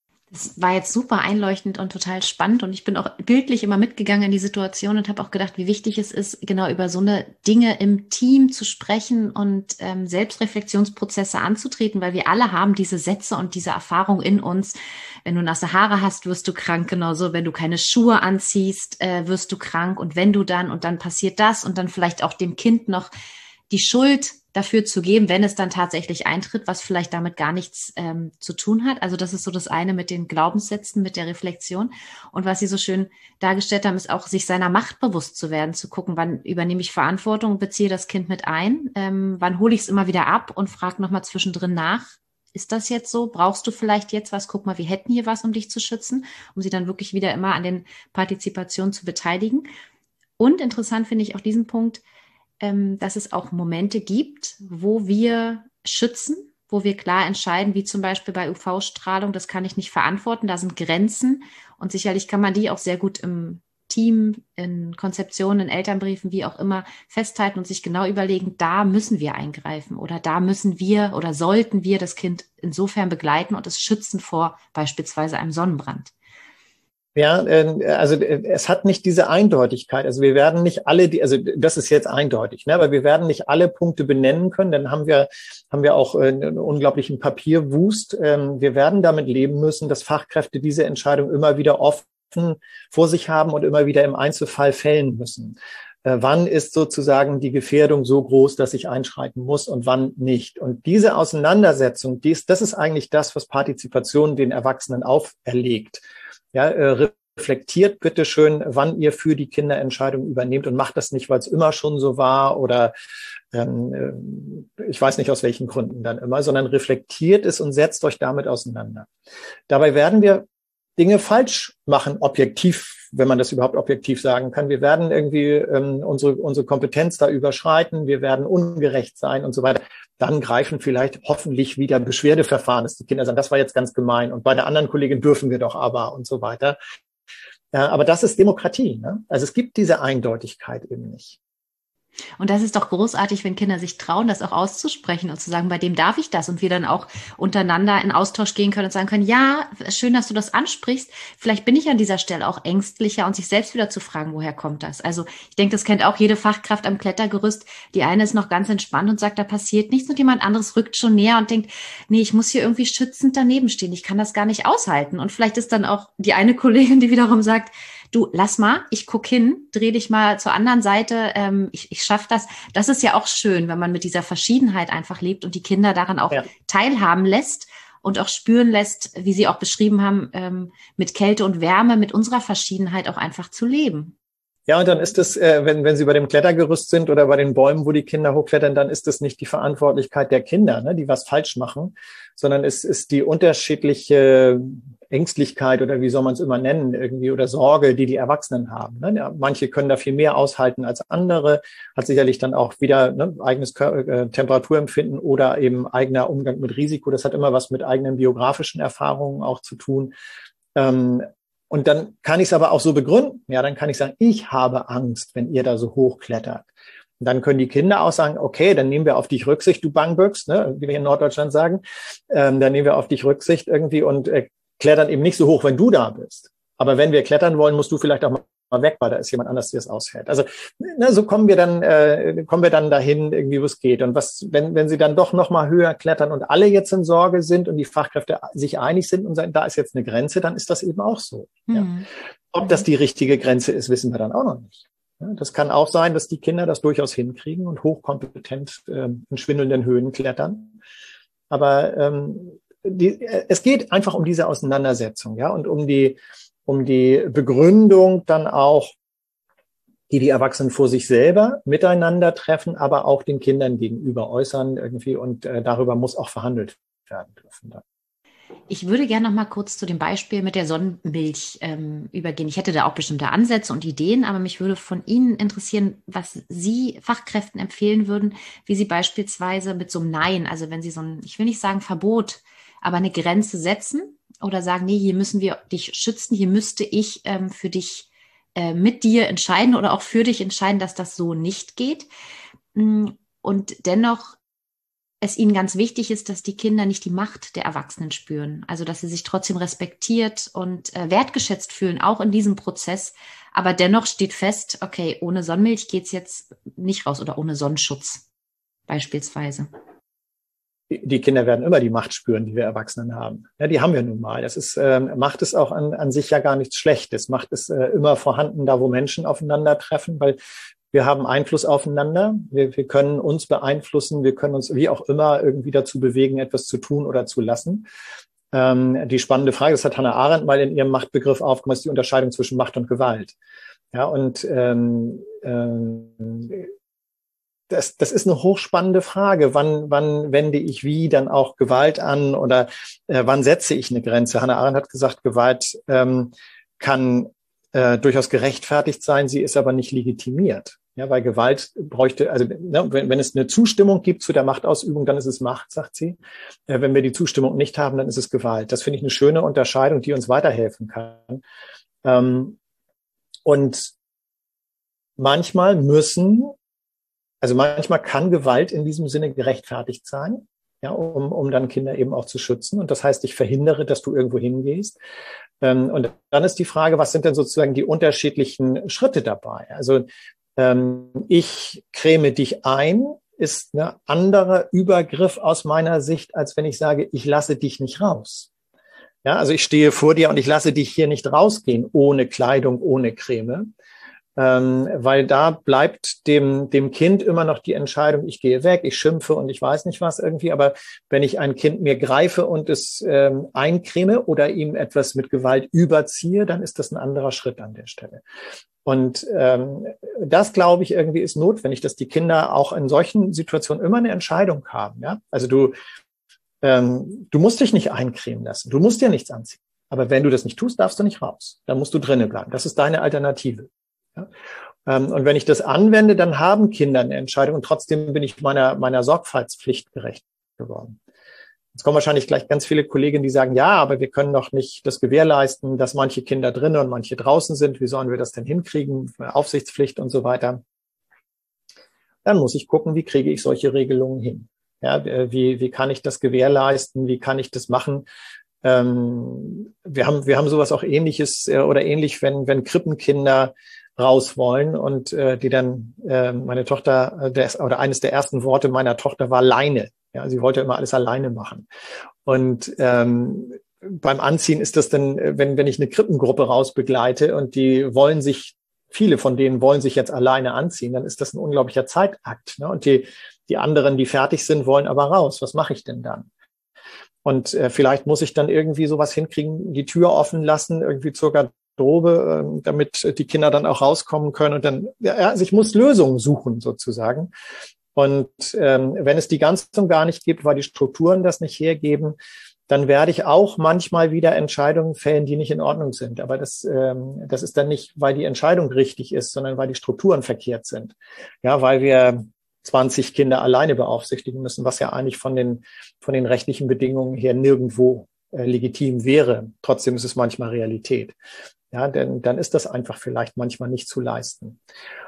Das war jetzt super einleuchtend und total spannend und ich bin auch bildlich immer mitgegangen in die Situation und habe auch gedacht, wie wichtig es ist, genau über so eine Dinge im Team zu sprechen und ähm, Selbstreflexionsprozesse anzutreten, weil wir alle haben diese Sätze und diese Erfahrung in uns. Wenn du nasse Haare hast, wirst du krank, genauso. Wenn du keine Schuhe anziehst, äh, wirst du krank und wenn du dann und dann passiert das und dann vielleicht auch dem Kind noch die Schuld dafür zu geben, wenn es dann tatsächlich eintritt, was vielleicht damit gar nichts ähm, zu tun hat. Also das ist so das eine mit den Glaubenssätzen, mit der Reflexion. Und was Sie so schön dargestellt haben, ist auch, sich seiner Macht bewusst zu werden, zu gucken, wann übernehme ich Verantwortung und beziehe das Kind mit ein, ähm, wann hole ich es immer wieder ab und frage nochmal zwischendrin nach. Ist das jetzt so? Brauchst du vielleicht jetzt was? Guck mal, wir hätten hier was, um dich zu schützen, um sie dann wirklich wieder immer an den Partizipationen zu beteiligen. Und interessant finde ich auch diesen Punkt, dass es auch Momente gibt, wo wir schützen, wo wir klar entscheiden, wie zum Beispiel bei U V-Strahlung, das kann ich nicht verantworten, da sind Grenzen und sicherlich kann man die auch sehr gut im Team, in Konzeptionen, in Elternbriefen, wie auch immer festhalten und sich genau überlegen, da müssen wir eingreifen oder da müssen wir oder sollten wir das Kind insofern begleiten und es schützen vor beispielsweise einem Sonnenbrand. Ja, also es hat nicht diese Eindeutigkeit. Also wir werden nicht alle, die, also das ist jetzt eindeutig, ne? Aber wir werden nicht alle Punkte benennen können. Dann haben wir haben wir auch einen unglaublichen Papierwust. Wir werden damit leben müssen, dass Fachkräfte diese Entscheidung immer wieder offen vor sich haben und immer wieder im Einzelfall fällen müssen. Wann ist sozusagen die Gefährdung so groß, dass ich einschreiten muss und wann nicht? Und diese Auseinandersetzung, dies, das ist eigentlich das, was Partizipation den Erwachsenen auferlegt. Ja, äh, reflektiert bitte schön, wann ihr für die Kinder Entscheidungen übernehmt und macht das nicht, weil es immer schon so war oder ähm, ich weiß nicht aus welchen Gründen dann immer, sondern reflektiert es und setzt euch damit auseinander. Dabei werden wir Dinge falsch machen, objektiv, wenn man das überhaupt objektiv sagen kann. Wir werden irgendwie ähm, unsere, unsere Kompetenz da überschreiten, wir werden ungerecht sein und so weiter. Dann greifen vielleicht hoffentlich wieder Beschwerdeverfahren, dass die Kinder sagen, das war jetzt ganz gemein und bei der anderen Kollegin dürfen wir doch aber und so weiter. Ja, aber das ist Demokratie, ne? Also es gibt diese Eindeutigkeit eben nicht. Und das ist doch großartig, wenn Kinder sich trauen, das auch auszusprechen und zu sagen, bei dem darf ich das und wir dann auch untereinander in Austausch gehen können und sagen können, ja, schön, dass du das ansprichst. Vielleicht bin ich an dieser Stelle auch ängstlicher und sich selbst wieder zu fragen, woher kommt das? Also ich denke, das kennt auch jede Fachkraft am Klettergerüst. Die eine ist noch ganz entspannt und sagt, da passiert nichts und jemand anderes rückt schon näher und denkt, nee, ich muss hier irgendwie schützend daneben stehen. Ich kann das gar nicht aushalten. Und vielleicht ist dann auch die eine Kollegin, die wiederum sagt, du, lass mal, ich guck hin, dreh dich mal zur anderen Seite, ähm, ich, ich schaff das. Das ist ja auch schön, wenn man mit dieser Verschiedenheit einfach lebt und die Kinder daran auch ja. teilhaben lässt und auch spüren lässt, wie Sie auch beschrieben haben, ähm, mit Kälte und Wärme, mit unserer Verschiedenheit auch einfach zu leben. Ja, und dann ist es, äh, wenn, wenn sie bei dem Klettergerüst sind oder bei den Bäumen, wo die Kinder hochklettern, dann ist es nicht die Verantwortlichkeit der Kinder, ne, die was falsch machen, sondern es ist die unterschiedliche Ängstlichkeit oder wie soll man es immer nennen, irgendwie, oder Sorge, die die Erwachsenen haben. Ne? Ja, manche können da viel mehr aushalten als andere, hat sicherlich dann auch wieder ne, eigenes Kör- äh, Temperaturempfinden oder eben eigener Umgang mit Risiko. Das hat immer was mit eigenen biografischen Erfahrungen auch zu tun. Ähm, Und dann kann ich es aber auch so begründen. Ja, dann kann ich sagen, ich habe Angst, wenn ihr da so hochklettert. Und dann können die Kinder auch sagen, okay, dann nehmen wir auf dich Rücksicht, du Bangböcks, ne, wie wir in Norddeutschland sagen. Ähm, dann nehmen wir auf dich Rücksicht irgendwie und äh, klettern eben nicht so hoch, wenn du da bist. Aber wenn wir klettern wollen, musst du vielleicht auch mal weg, weil da ist jemand anders, der es aushält. Also ne, so kommen wir dann äh, kommen wir dann dahin, irgendwie, wo es geht. Und was, wenn wenn sie dann doch noch mal höher klettern und alle jetzt in Sorge sind und die Fachkräfte sich einig sind und sagen, da ist jetzt eine Grenze, dann ist das eben auch so. Mhm. Ja. Ob das die richtige Grenze ist, wissen wir dann auch noch nicht. Ja, das kann auch sein, dass die Kinder das durchaus hinkriegen und hochkompetent äh, in schwindelnden Höhen klettern. Aber ähm, die, es geht einfach um diese Auseinandersetzung, ja, und um die um die Begründung dann auch, die die Erwachsenen vor sich selber miteinander treffen, aber auch den Kindern gegenüber äußern irgendwie, und äh, darüber muss auch verhandelt werden dürfen. Dann. Ich würde gerne noch mal kurz zu dem Beispiel mit der Sonnenmilch ähm, übergehen. Ich hätte da auch bestimmte Ansätze und Ideen, aber mich würde von Ihnen interessieren, was Sie Fachkräften empfehlen würden, wie Sie beispielsweise mit so einem Nein, also wenn Sie so ein, ich will nicht sagen Verbot, aber eine Grenze setzen oder sagen, nee, hier müssen wir dich schützen, hier müsste ich ähm, für dich äh, mit dir entscheiden oder auch für dich entscheiden, dass das so nicht geht. Und dennoch es ihnen ganz wichtig ist, dass die Kinder nicht die Macht der Erwachsenen spüren. Also, dass sie sich trotzdem respektiert und äh, wertgeschätzt fühlen, auch in diesem Prozess. Aber dennoch steht fest, okay, ohne Sonnenmilch geht's jetzt nicht raus oder ohne Sonnenschutz beispielsweise. Die Kinder werden immer die Macht spüren, die wir Erwachsenen haben. Ja, die haben wir nun mal. Das ist, ähm, macht es auch an, an sich ja gar nichts Schlechtes. Macht es äh, immer vorhanden, da wo Menschen aufeinandertreffen, weil wir haben Einfluss aufeinander. Wir, wir können uns beeinflussen. Wir können uns wie auch immer irgendwie dazu bewegen, etwas zu tun oder zu lassen. Ähm, die spannende Frage, das hat Hannah Arendt mal in ihrem Machtbegriff aufgemacht, ist die Unterscheidung zwischen Macht und Gewalt. Ja, und ähm, ähm, Das, das ist eine hochspannende Frage. Wann, wann wende ich wie dann auch Gewalt an oder äh, wann setze ich eine Grenze? Hannah Arendt hat gesagt, Gewalt ähm, kann äh, durchaus gerechtfertigt sein, sie ist aber nicht legitimiert. Ja, weil Gewalt bräuchte, also ne, wenn, wenn es eine Zustimmung gibt zu der Machtausübung, dann ist es Macht, sagt sie. Äh, wenn wir die Zustimmung nicht haben, dann ist es Gewalt. Das finde ich eine schöne Unterscheidung, die uns weiterhelfen kann. Ähm, und manchmal müssen Also manchmal kann Gewalt in diesem Sinne gerechtfertigt sein, ja, um, um dann Kinder eben auch zu schützen. Und das heißt, ich verhindere, dass du irgendwo hingehst. Ähm, und dann ist die Frage, was sind denn sozusagen die unterschiedlichen Schritte dabei? Also ähm, ich creme dich ein, ist ein anderer Übergriff aus meiner Sicht, als wenn ich sage, ich lasse dich nicht raus. Ja, also ich stehe vor dir und ich lasse dich hier nicht rausgehen, ohne Kleidung, ohne Creme. Ähm, weil da bleibt dem, dem Kind immer noch die Entscheidung, ich gehe weg, ich schimpfe und ich weiß nicht was irgendwie. Aber wenn ich ein Kind mir greife und es ähm, eincreme oder ihm etwas mit Gewalt überziehe, dann ist das ein anderer Schritt an der Stelle. Und ähm, das, glaube ich, irgendwie ist notwendig, dass die Kinder auch in solchen Situationen immer eine Entscheidung haben. Ja? Also du, ähm, du musst dich nicht eincremen lassen, du musst dir nichts anziehen. Aber wenn du das nicht tust, darfst du nicht raus. Dann musst du drinnen bleiben. Das ist deine Alternative. Ja? Und wenn ich das anwende, dann haben Kinder eine Entscheidung und trotzdem bin ich meiner, meiner Sorgfaltspflicht gerecht geworden. Jetzt kommen wahrscheinlich gleich ganz viele Kollegen, die sagen, ja, aber wir können doch nicht das gewährleisten, dass manche Kinder drinnen und manche draußen sind. Wie sollen wir das denn hinkriegen? Aufsichtspflicht und so weiter. Dann muss ich gucken, wie kriege ich solche Regelungen hin? Ja, wie, wie kann ich das gewährleisten? Wie kann ich das machen? Ähm, wir haben, wir haben sowas auch Ähnliches äh, oder ähnlich, wenn, wenn Krippenkinder raus wollen und äh, die dann, äh, meine Tochter, äh, der, oder eines der ersten Worte meiner Tochter war Leine. Ja, sie wollte immer alles alleine machen. Und ähm, beim Anziehen ist das dann, wenn, wenn ich eine Krippengruppe rausbegleite und die wollen sich, viele von denen wollen sich jetzt alleine anziehen, dann ist das ein unglaublicher Zeitakt. Ne? Und die, die anderen, die fertig sind, wollen aber raus. Was mache ich denn dann? Und äh, vielleicht muss ich dann irgendwie sowas hinkriegen, die Tür offen lassen, irgendwie circa Garderobe, damit die Kinder dann auch rauskommen können. Und dann, ja, also ich muss Lösungen suchen sozusagen. Und ähm, wenn es die Ganzung gar nicht gibt, weil die Strukturen das nicht hergeben, dann werde ich auch manchmal wieder Entscheidungen fällen, die nicht in Ordnung sind. Aber das, ähm, das ist dann nicht, weil die Entscheidung richtig ist, sondern weil die Strukturen verkehrt sind. Ja, weil wir zwanzig Kinder alleine beaufsichtigen müssen, was ja eigentlich von den, von den rechtlichen Bedingungen her nirgendwo äh, legitim wäre. Trotzdem ist es manchmal Realität. Ja, denn dann ist das einfach vielleicht manchmal nicht zu leisten.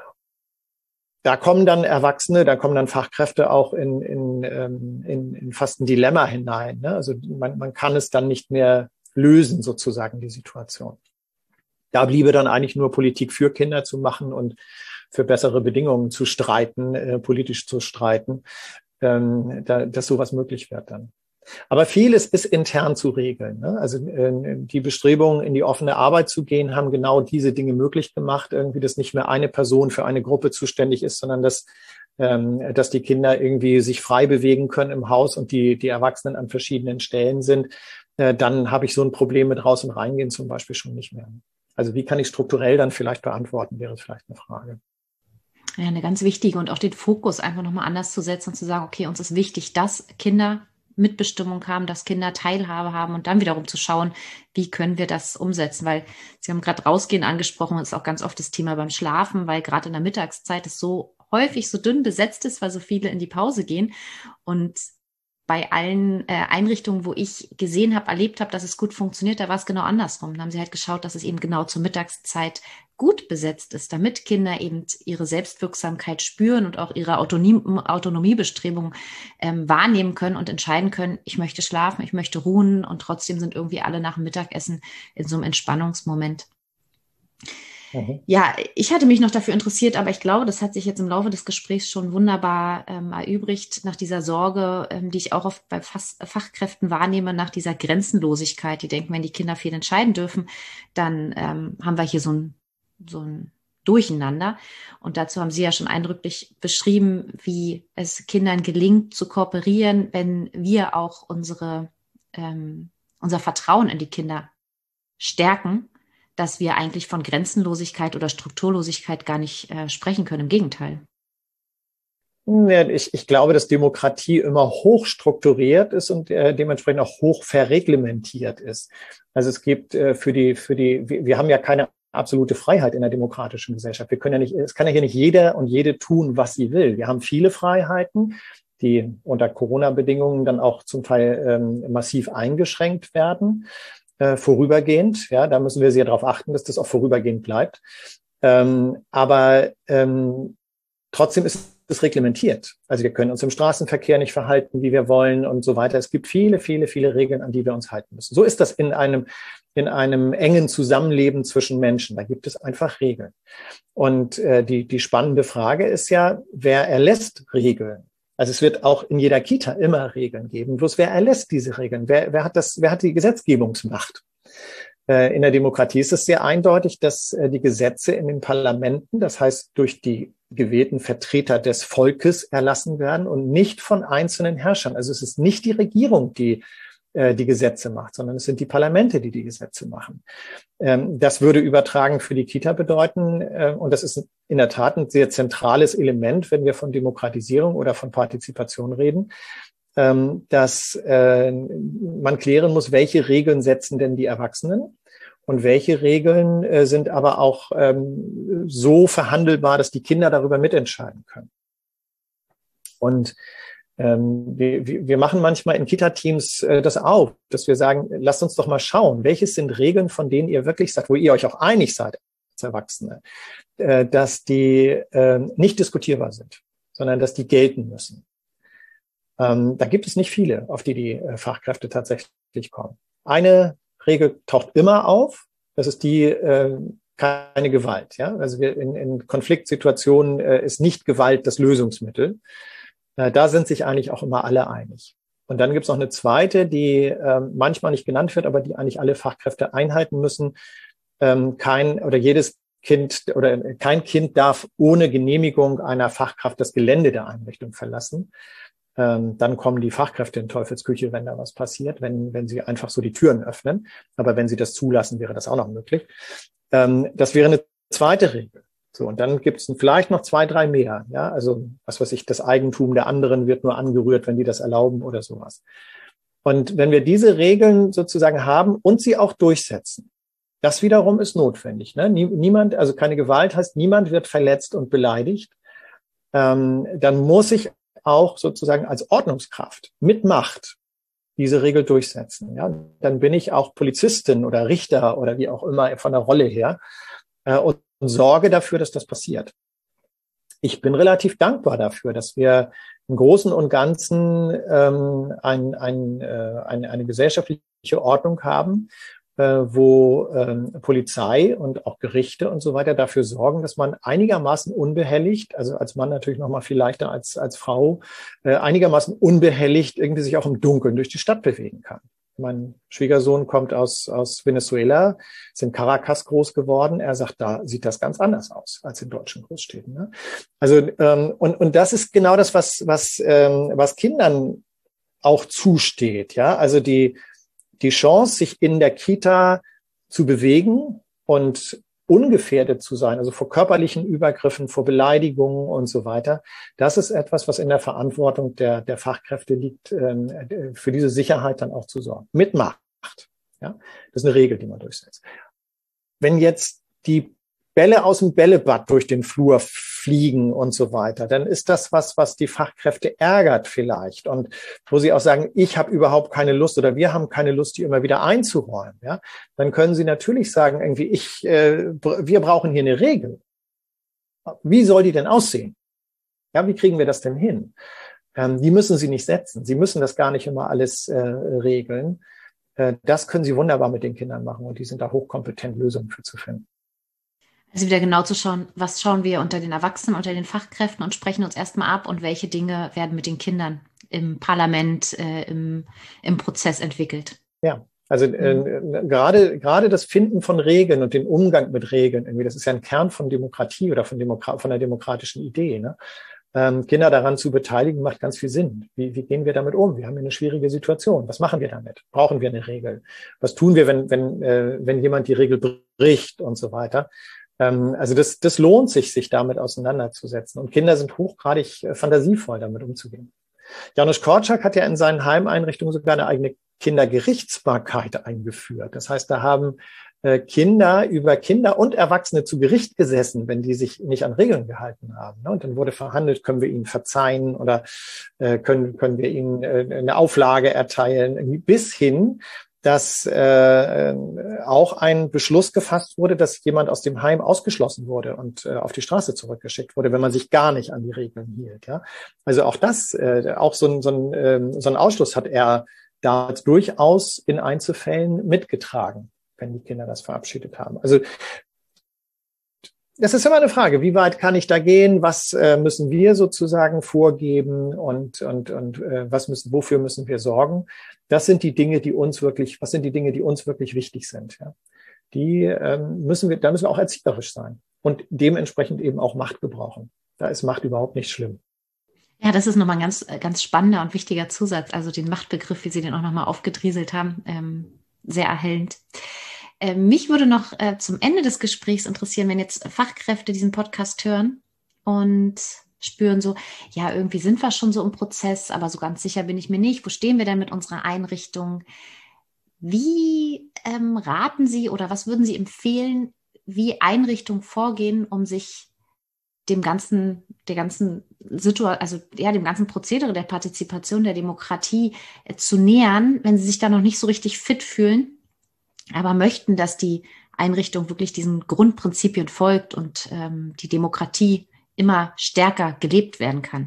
Da kommen dann Erwachsene, da kommen dann Fachkräfte auch in, in, in, in fast ein Dilemma hinein. Ne? Also man, man kann es dann nicht mehr lösen, sozusagen, die Situation. Da bliebe dann eigentlich nur Politik für Kinder zu machen und für bessere Bedingungen zu streiten, äh, politisch zu streiten, ähm, da, dass sowas möglich wird dann. Aber vieles ist intern zu regeln. Ne? Also äh, die Bestrebungen, in die offene Arbeit zu gehen, haben genau diese Dinge möglich gemacht. Irgendwie, dass nicht mehr eine Person für eine Gruppe zuständig ist, sondern dass, ähm, dass die Kinder irgendwie sich frei bewegen können im Haus und die, die Erwachsenen an verschiedenen Stellen sind. Äh, dann habe ich so ein Problem mit raus und reingehen zum Beispiel schon nicht mehr. Also wie kann ich strukturell dann vielleicht beantworten, wäre vielleicht eine Frage. Ja, eine ganz wichtige und auch den Fokus einfach nochmal anders zu setzen und zu sagen, okay, uns ist wichtig, dass Kinder Mitbestimmung haben, dass Kinder Teilhabe haben und dann wiederum zu schauen, wie können wir das umsetzen, weil Sie haben gerade Rausgehen angesprochen, das ist auch ganz oft das Thema beim Schlafen, weil gerade in der Mittagszeit es so häufig so dünn besetzt ist, weil so viele in die Pause gehen und bei allen äh, Einrichtungen, wo ich gesehen habe, erlebt habe, dass es gut funktioniert, da war es genau andersrum. Da haben sie halt geschaut, dass es eben genau zur Mittagszeit gut besetzt ist, damit Kinder eben ihre Selbstwirksamkeit spüren und auch ihre Autonomie, Autonomiebestrebungen ähm, wahrnehmen können und entscheiden können, ich möchte schlafen, ich möchte ruhen und trotzdem sind irgendwie alle nach dem Mittagessen in so einem Entspannungsmoment. Mhm. Ja, ich hatte mich noch dafür interessiert, aber ich glaube, das hat sich jetzt im Laufe des Gesprächs schon wunderbar ähm, erübrigt, nach dieser Sorge, ähm, die ich auch oft bei Fach- Fachkräften wahrnehme, nach dieser Grenzenlosigkeit. Die denken, wenn die Kinder viel entscheiden dürfen, dann ähm, haben wir hier so ein, so ein Durcheinander. Und dazu haben Sie ja schon eindrücklich beschrieben, wie es Kindern gelingt, zu kooperieren, wenn wir auch unsere, ähm, unser Vertrauen in die Kinder stärken, dass wir eigentlich von Grenzenlosigkeit oder Strukturlosigkeit gar nicht äh, sprechen können. Im Gegenteil. Ja, ich, ich glaube, dass Demokratie immer hoch strukturiert ist und äh, dementsprechend auch hoch verreglementiert ist. Also es gibt äh, für die, für die, wir, wir haben ja keine absolute Freiheit in der demokratischen Gesellschaft. Wir können ja nicht, es kann ja hier nicht jeder und jede tun, was sie will. Wir haben viele Freiheiten, die unter Corona-Bedingungen dann auch zum Teil ähm, massiv eingeschränkt werden. Äh, vorübergehend, ja, da müssen wir sehr darauf achten, dass das auch vorübergehend bleibt. Ähm, aber ähm, trotzdem ist es reglementiert. Also wir können uns im Straßenverkehr nicht verhalten, wie wir wollen und so weiter. Es gibt viele, viele, viele Regeln, an die wir uns halten müssen. So ist das in einem in einem engen Zusammenleben zwischen Menschen. Da gibt es einfach Regeln. Und äh, die die spannende Frage ist ja, wer erlässt Regeln? Also es wird auch in jeder Kita immer Regeln geben. Bloß wer erlässt diese Regeln? Wer, wer hat das, wer hat die Gesetzgebungsmacht? Äh, in der Demokratie ist es sehr eindeutig, dass äh, die Gesetze in den Parlamenten, das heißt durch die gewählten Vertreter des Volkes erlassen werden und nicht von einzelnen Herrschern. Also es ist nicht die Regierung, die äh, die Gesetze macht, sondern es sind die Parlamente, die die Gesetze machen. Ähm, das würde übertragen für die Kita bedeuten, äh, und das ist in der Tat ein sehr zentrales Element, wenn wir von Demokratisierung oder von Partizipation reden, ähm, dass äh, man klären muss, welche Regeln setzen denn die Erwachsenen und welche Regeln äh, sind aber auch ähm, so verhandelbar, dass die Kinder darüber mitentscheiden können. Und ähm, wir, wir machen manchmal in Kita-Teams äh, das auch, dass wir sagen, lasst uns doch mal schauen, welches sind Regeln, von denen ihr wirklich sagt, wo ihr euch auch einig seid als Erwachsene, äh, dass die äh, nicht diskutierbar sind, sondern dass die gelten müssen. Ähm, da gibt es nicht viele, auf die die äh, Fachkräfte tatsächlich kommen. Eine Regel taucht immer auf, das ist die äh, keine Gewalt. Ja? Also wir in, in Konfliktsituationen äh, ist nicht Gewalt das Lösungsmittel. Äh, da sind sich eigentlich auch immer alle einig. Und dann gibt es noch eine zweite, die äh, manchmal nicht genannt wird, aber die eigentlich alle Fachkräfte einhalten müssen. Ähm, kein oder jedes Kind oder kein Kind darf ohne Genehmigung einer Fachkraft das Gelände der Einrichtung verlassen. Ähm, dann kommen die Fachkräfte in Teufelsküche, wenn da was passiert, wenn wenn sie einfach so die Türen öffnen. Aber wenn sie das zulassen, wäre das auch noch möglich. Ähm, das wäre eine zweite Regel. So, und dann gibt es vielleicht noch zwei, drei mehr. Ja, also was weiß ich, das Eigentum der anderen wird nur angerührt, wenn die das erlauben oder sowas. Und wenn wir diese Regeln sozusagen haben und sie auch durchsetzen, das wiederum ist notwendig. Ne? Niemand, also keine Gewalt heißt, niemand wird verletzt und beleidigt. Ähm, dann muss ich auch sozusagen als Ordnungskraft mit Macht diese Regel durchsetzen. Ja? Dann bin ich auch Polizistin oder Richter oder wie auch immer von der Rolle her äh, und sorge dafür, dass das passiert. Ich bin relativ dankbar dafür, dass wir im Großen und Ganzen ähm, ein, ein, äh, eine, eine gesellschaftliche Ordnung haben, äh, wo ähm, Polizei und auch Gerichte und so weiter dafür sorgen, dass man einigermaßen unbehelligt, also als Mann natürlich noch mal viel leichter als als Frau, äh, einigermaßen unbehelligt irgendwie sich auch im Dunkeln durch die Stadt bewegen kann. Mein Schwiegersohn kommt aus aus Venezuela, ist in Caracas groß geworden. Er sagt, da sieht das ganz anders aus als in deutschen Großstädten. Ne? Also ähm, und und das ist genau das, was was ähm, was Kindern auch zusteht. Ja, also die die Chance, sich in der Kita zu bewegen und ungefährdet zu sein, also vor körperlichen Übergriffen, vor Beleidigungen und so weiter. Das ist etwas, was in der Verantwortung der, der Fachkräfte liegt, für diese Sicherheit dann auch zu sorgen. Mit Macht. Ja, das ist eine Regel, die man durchsetzt. Wenn jetzt die Bälle aus dem Bällebad durch den Flur fliegen und so weiter, dann ist das was, was die Fachkräfte ärgert vielleicht und wo sie auch sagen, ich habe überhaupt keine Lust oder wir haben keine Lust, die immer wieder einzuräumen. Ja, dann können sie natürlich sagen, irgendwie ich, äh, wir brauchen hier eine Regel. Wie soll die denn aussehen? Ja, wie kriegen wir das denn hin? Ähm, die müssen sie nicht setzen. Sie müssen das gar nicht immer alles äh, regeln. Äh, das können sie wunderbar mit den Kindern machen und die sind da hochkompetent, Lösungen für zu finden. Also wieder genau zu schauen, was schauen wir unter den Erwachsenen, unter den Fachkräften und sprechen uns erstmal ab und welche Dinge werden mit den Kindern im Parlament, äh, im, im Prozess entwickelt. Ja, also äh, mhm. gerade gerade das Finden von Regeln und den Umgang mit Regeln, irgendwie, das ist ja ein Kern von Demokratie oder von, Demokra- von der demokratischen Idee. Ne? Ähm, Kinder daran zu beteiligen, macht ganz viel Sinn. Wie, wie gehen wir damit um? Wir haben eine schwierige Situation. Was machen wir damit? Brauchen wir eine Regel? Was tun wir, wenn, wenn, äh, wenn jemand die Regel bricht und so weiter? Also das, das lohnt sich, sich damit auseinanderzusetzen. Und Kinder sind hochgradig fantasievoll, damit umzugehen. Janusz Korczak hat ja in seinen Heimeinrichtungen sogar eine eigene Kindergerichtsbarkeit eingeführt. Das heißt, da haben Kinder über Kinder und Erwachsene zu Gericht gesessen, wenn die sich nicht an Regeln gehalten haben. Und dann wurde verhandelt, können wir ihnen verzeihen oder können, können wir ihnen eine Auflage erteilen, bis hin, dass äh, auch ein Beschluss gefasst wurde, dass jemand aus dem Heim ausgeschlossen wurde und äh, auf die Straße zurückgeschickt wurde, wenn man sich gar nicht an die Regeln hielt. Ja, also auch das, äh, auch so ein, so ein, äh, so ein Ausschluss hat er da durchaus in Einzelfällen mitgetragen, wenn die Kinder das verabschiedet haben. Also das ist immer eine Frage, wie weit kann ich da gehen? Was äh, müssen wir sozusagen vorgeben und und und äh, was müssen, wofür müssen wir sorgen? Das sind die Dinge, die uns wirklich, was sind die Dinge, die uns wirklich wichtig sind? Ja? Die ähm, müssen wir, da müssen wir auch erzieherisch sein und dementsprechend eben auch Macht gebrauchen. Da ist Macht überhaupt nicht schlimm. Ja, das ist nochmal ein ganz, ganz spannender und wichtiger Zusatz. Also den Machtbegriff, wie Sie den auch nochmal aufgedrieselt haben, ähm, sehr erhellend. Äh, mich würde noch äh, zum Ende des Gesprächs interessieren, wenn jetzt Fachkräfte diesen Podcast hören und spüren so, ja, irgendwie sind wir schon so im Prozess, aber so ganz sicher bin ich mir nicht. Wo stehen wir denn mit unserer Einrichtung? Wie ähm, raten Sie oder was würden Sie empfehlen, wie Einrichtungen vorgehen, um sich dem ganzen, der ganzen Situation, also ja, dem ganzen Prozedere der Partizipation, der Demokratie äh, zu nähern, wenn sie sich da noch nicht so richtig fit fühlen, aber möchten, dass die Einrichtung wirklich diesen Grundprinzipien folgt und ähm, die Demokratie immer stärker gelebt werden kann?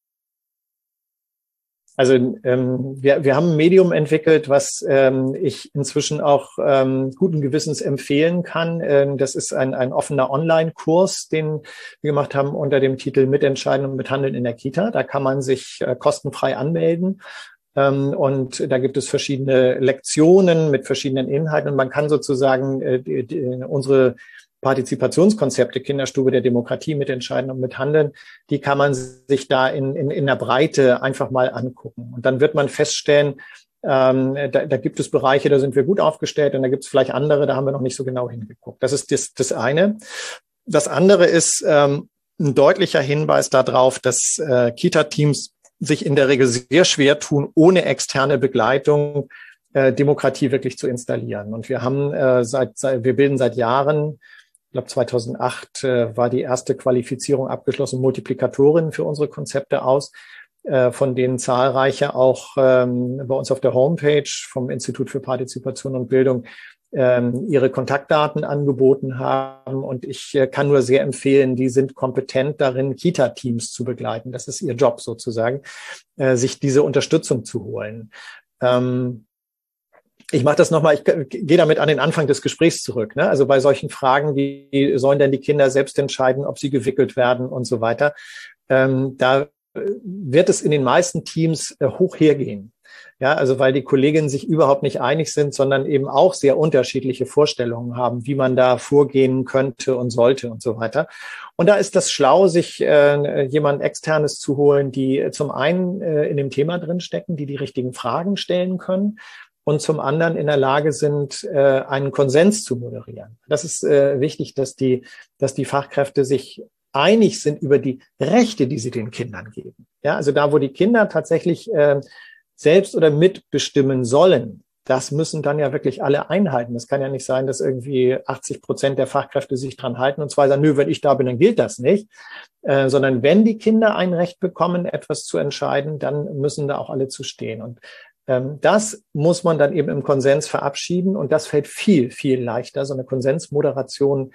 Also ähm, wir, wir haben ein Medium entwickelt, was ähm, ich inzwischen auch ähm, guten Gewissens empfehlen kann. Ähm, das ist ein, ein offener Online-Kurs, den wir gemacht haben unter dem Titel Mitentscheiden und Mithandeln in der Kita. Da kann man sich äh, kostenfrei anmelden. Und da gibt es verschiedene Lektionen mit verschiedenen Inhalten. Und man kann sozusagen äh, die, die, unsere Partizipationskonzepte, Kinderstube der Demokratie, Mitentscheiden und Mithandeln, die kann man sich da in, in, in der Breite einfach mal angucken. Und dann wird man feststellen, Ähm, da, da gibt es Bereiche, da sind wir gut aufgestellt und da gibt es vielleicht andere, da haben wir noch nicht so genau hingeguckt. Das ist das, das eine. Das andere ist ähm, ein deutlicher Hinweis darauf, dass äh, Kita-Teams sich in der Regel sehr schwer tun, ohne externe Begleitung äh, Demokratie wirklich zu installieren. Und wir haben äh, seit, seit wir bilden seit Jahren, ich glaube zweitausendacht äh, war die erste Qualifizierung abgeschlossen, Multiplikatorinnen für unsere Konzepte aus, von denen zahlreiche auch ähm, bei uns auf der Homepage vom Institut für Partizipation und Bildung ähm, ihre Kontaktdaten angeboten haben. Und ich äh, kann nur sehr empfehlen, die sind kompetent darin, Kita-Teams zu begleiten. Das ist ihr Job sozusagen, äh, sich diese Unterstützung zu holen. Ähm, Ich mache das nochmal, ich gehe damit an den Anfang des Gesprächs zurück. Ne? Also bei solchen Fragen, wie sollen denn die Kinder selbst entscheiden, ob sie gewickelt werden und so weiter, ähm, da wird es in den meisten Teams äh, hoch hergehen. Ja, also weil die Kolleginnen sich überhaupt nicht einig sind, sondern eben auch sehr unterschiedliche Vorstellungen haben, wie man da vorgehen könnte und sollte und so weiter. Und da ist das schlau, sich äh, jemand Externes zu holen, die zum einen äh, in dem Thema drinstecken, die die richtigen Fragen stellen können und zum anderen in der Lage sind, äh, einen Konsens zu moderieren. Das ist äh, wichtig, dass die, dass die Fachkräfte sich einig sind über die Rechte, die sie den Kindern geben. Ja, also da, wo die Kinder tatsächlich äh, selbst oder mitbestimmen sollen, das müssen dann ja wirklich alle einhalten. Das kann ja nicht sein, dass irgendwie achtzig Prozent der Fachkräfte sich dran halten und zwar sagen, nö, wenn ich da bin, dann gilt das nicht. Äh, sondern wenn die Kinder ein Recht bekommen, etwas zu entscheiden, dann müssen da auch alle zu stehen. Und ähm, das muss man dann eben im Konsens verabschieden und das fällt viel, viel leichter, so eine Konsensmoderation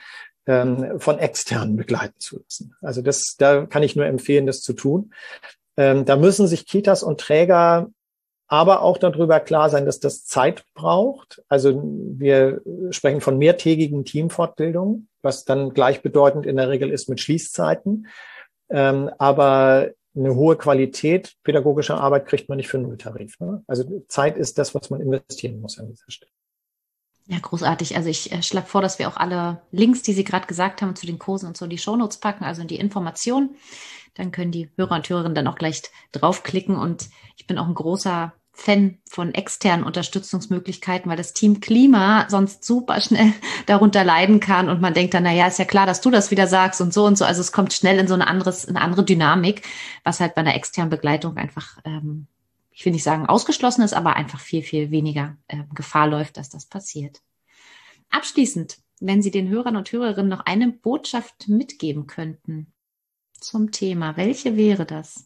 von externen begleiten zu lassen. Also das, da kann ich nur empfehlen, das zu tun. Ähm, da müssen sich Kitas und Träger aber auch darüber klar sein, dass das Zeit braucht. Also wir sprechen von mehrtägigen Teamfortbildungen, was dann gleichbedeutend in der Regel ist mit Schließzeiten. Ähm, aber eine hohe Qualität pädagogischer Arbeit kriegt man nicht für Nulltarif. Ne? Also Zeit ist das, was man investieren muss an dieser Stelle. Ja, großartig. Also ich äh, schlage vor, dass wir auch alle Links, die Sie gerade gesagt haben, zu den Kursen und so in die Shownotes packen, also in die Informationen. Dann können die Hörer und Hörerinnen dann auch gleich draufklicken. Und ich bin auch ein großer Fan von externen Unterstützungsmöglichkeiten, weil das Team Klima sonst super schnell darunter leiden kann. Und man denkt dann, na ja, ist ja klar, dass du das wieder sagst und so und so. Also es kommt schnell in so eine, anderes, eine andere Dynamik, was halt bei einer externen Begleitung einfach, ähm, ich will nicht sagen ausgeschlossen ist, aber einfach viel, viel weniger äh, Gefahr läuft, dass das passiert. Abschließend, wenn Sie den Hörern und Hörerinnen noch eine Botschaft mitgeben könnten zum Thema, welche wäre das?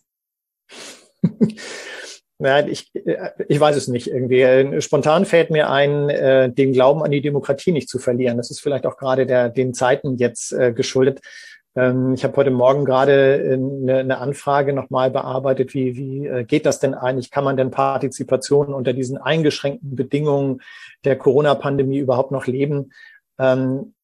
Ja, ich, ich weiß es nicht irgendwie. Spontan fällt mir ein, äh, den Glauben an die Demokratie nicht zu verlieren. Das ist vielleicht auch gerade der, den Zeiten jetzt äh, geschuldet. Ähm, ich habe heute Morgen gerade eine, eine Anfrage nochmal bearbeitet. Wie, wie äh, geht das denn eigentlich? Kann man denn Partizipation unter diesen eingeschränkten Bedingungen der Corona-Pandemie überhaupt noch leben? Ähm,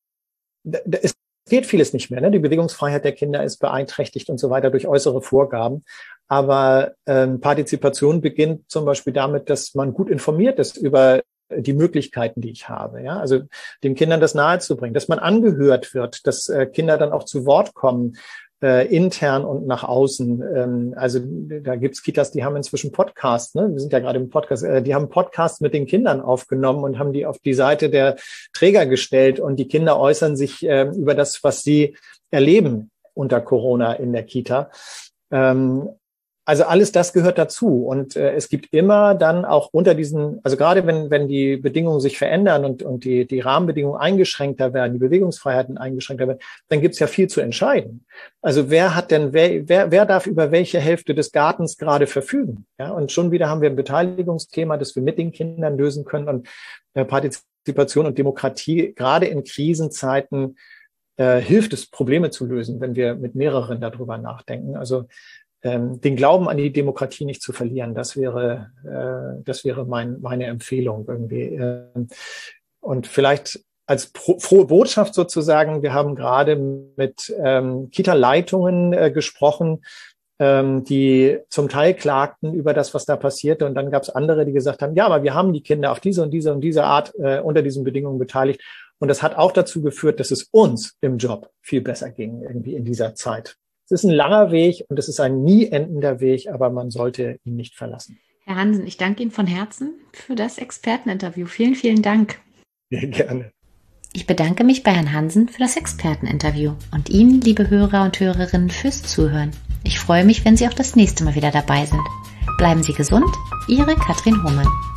es geht vieles nicht mehr. Ne? Die Bewegungsfreiheit der Kinder ist beeinträchtigt und so weiter durch äußere Vorgaben. Aber ähm, Partizipation beginnt zum Beispiel damit, dass man gut informiert ist über die Möglichkeiten, die ich habe. Ja, also den Kindern das nahezubringen, dass man angehört wird, dass äh, Kinder dann auch zu Wort kommen, äh, intern und nach außen. Ähm, also da gibt's Kitas, die haben inzwischen Podcasts. Ne? Wir sind ja gerade im Podcast. Äh, die haben Podcasts mit den Kindern aufgenommen und haben die auf die Seite der Träger gestellt und die Kinder äußern sich äh, über das, was sie erleben unter Corona in der Kita. Ähm, Also alles das gehört dazu und äh, es gibt immer dann auch unter diesen, also gerade wenn wenn die Bedingungen sich verändern und und die die Rahmenbedingungen eingeschränkter werden, die Bewegungsfreiheiten eingeschränkter werden, dann gibt es ja viel zu entscheiden. Also wer hat denn wer wer wer darf über welche Hälfte des Gartens gerade verfügen? Ja, und schon wieder haben wir ein Beteiligungsthema, das wir mit den Kindern lösen können und äh, Partizipation und Demokratie gerade in Krisenzeiten äh, hilft es, Probleme zu lösen, wenn wir mit mehreren darüber nachdenken. Also Ähm, den Glauben an die Demokratie nicht zu verlieren, das wäre, äh, das wäre mein, meine Empfehlung irgendwie. Ähm, und vielleicht als pro, frohe Botschaft sozusagen, wir haben gerade mit ähm, Kita-Leitungen äh, gesprochen, ähm, die zum Teil klagten über das, was da passierte. Und dann gab es andere, die gesagt haben, ja, aber wir haben die Kinder auf diese und diese und diese Art äh, unter diesen Bedingungen beteiligt. Und das hat auch dazu geführt, dass es uns im Job viel besser ging irgendwie in dieser Zeit. Es ist ein langer Weg und es ist ein nie endender Weg, aber man sollte ihn nicht verlassen. Herr Hansen, ich danke Ihnen von Herzen für das Experteninterview. Vielen, vielen Dank. Ja, gerne. Ich bedanke mich bei Herrn Hansen für das Experteninterview und Ihnen, liebe Hörer und Hörerinnen, fürs Zuhören. Ich freue mich, wenn Sie auch das nächste Mal wieder dabei sind. Bleiben Sie gesund, Ihre Katrin Hohmann.